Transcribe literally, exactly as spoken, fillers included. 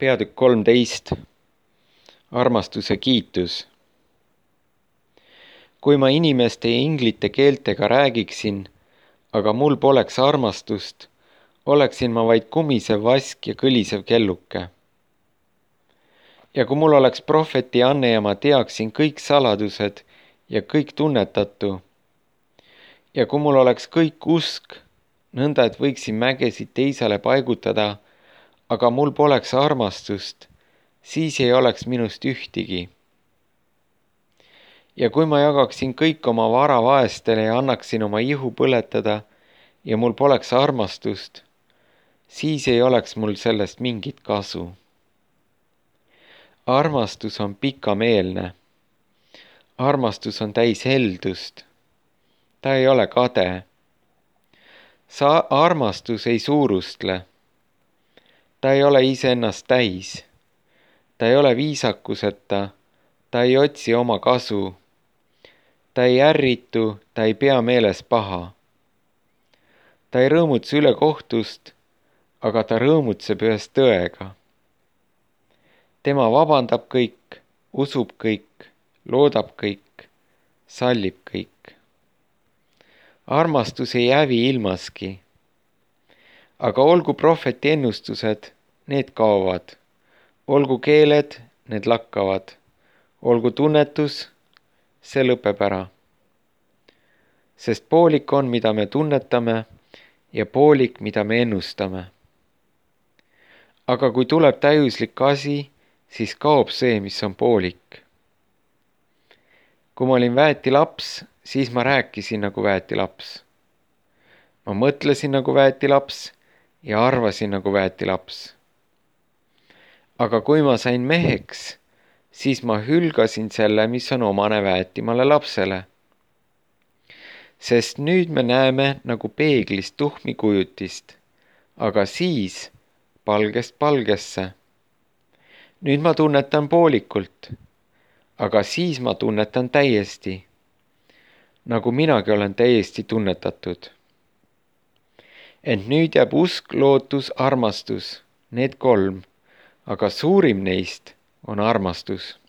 Peatükk kolmteist. Armastuse kiitus. Kui ma inimeste ja inglite keeltega räägiksin, aga mul poleks armastust, oleksin ma vaid kumisev vask ja kõlisev kelluke. Ja kui mul oleks prohveti anne ja ma teaksin kõik saladused ja kõik tunnetatu, ja kui mul oleks kõik usk, nõnda et võiksin mägesid teisele paigutada, aga mul poleks armastust, siis ei oleks minust ühtigi. Ja kui ma jagaksin kõik oma vara vaestele ja annaksin oma ihu põletada ja mul poleks armastust, siis ei oleks mul sellest mingit kasu. Armastus on pikameelne. Armastus on täis heldust. Ta ei ole kade. Sa armastus ei suurustle. Ta ei ole iseennast täis. Ta ei ole viisakuseta. Ta ei otsi oma kasu. Ta ei ärritu, ta ei pea meeles paha. Ta ei rõõmutse üle kohtust, aga ta rõõmutseb ühes tõega. Tema vabandab kõik, usub kõik, loodab kõik, sallib kõik. Armastus ei hävi ilmaski. Aga olgu prohveti ennustused, need kaovad. Olgu keeled, need lakkavad. Olgu tunnetus, see lõpeb ära. Sest poolik on, mida me tunnetame, ja poolik, mida me ennustame. Aga kui tuleb täiuslik asi, siis kaob see, mis on poolik. Kui ma olin väeti laps, siis ma rääkisin nagu väeti laps. Ma mõtlesin nagu väeti laps ja arvasin nagu väeti laps. Aga kui ma sain meheks, siis ma hülgasin selle, mis on omane väetimale lapsele. Sest nüüd me näeme nagu peeglist tuhmi kujutist, aga siis palgest palgesse. Nüüd ma tunnetan poolikult, aga siis ma tunnetan täiesti, nagu minagi olen täiesti tunnetatud. Ent nüüd jääb usk, lootus, armastus, need kolm, aga suurim neist on armastus.